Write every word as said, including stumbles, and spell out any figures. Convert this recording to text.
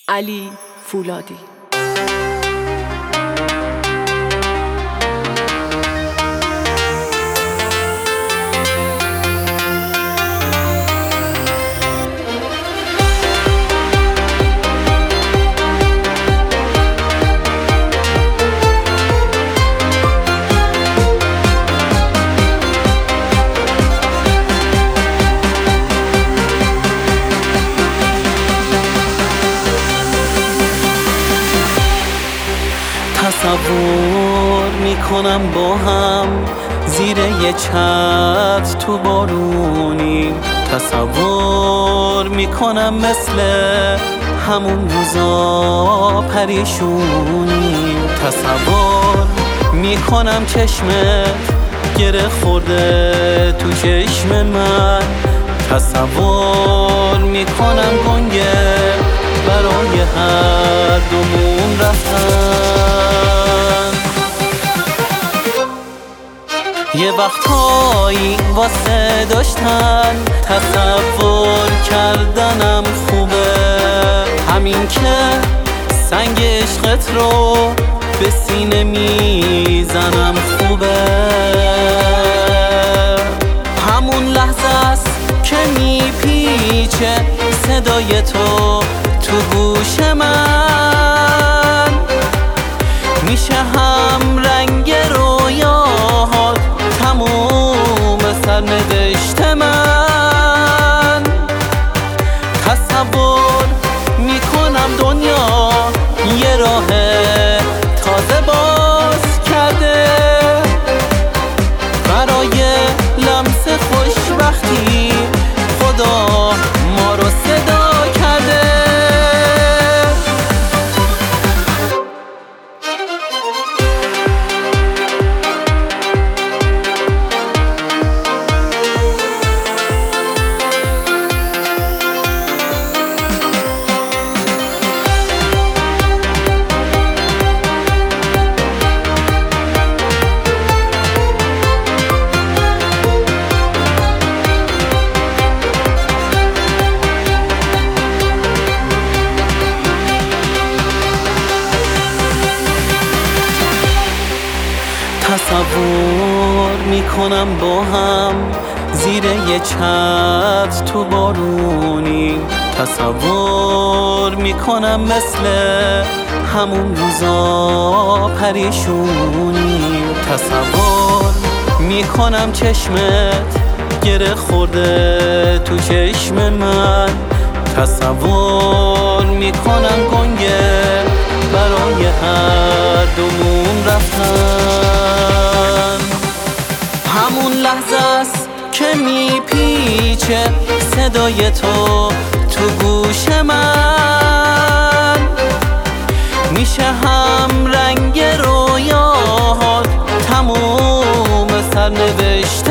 علی فولادی. تصور میکنم با هم زیر یه چتر تو بارونی، تصور میکنم مثل همون روزا پریشونی، تصور میکنم چشمت گره خورده تو چشم من، تصور میکنم گنگه برای هر دومون رفتن. یه وقتایی واسه داشتن تصور کردنم خوبه، همین که سنگ عشقت رو به سینه میزنم خوبه، همون لحظه است که میپیچه صدای تو تو گوش من، میشه هم رنگ رویاهات تموم سرنوشت من. تصور میکنم دنیا یه راه تازه باز کرده برای لمس خوشبختی، خدا ما رو صدا کرده. تصور میکنم با هم زیر یه چتر تو بارونی، تصور میکنم مثل همون روزا پریشونی، تصور میکنم چشمت گره خورده تو چشم من، تصور میکنم گنگه برای هر دومون رفتن. همون لحظه است که میپیچه صدای تو تو گوش من، میشه هم رنگ رویاهات تموم سرنوشت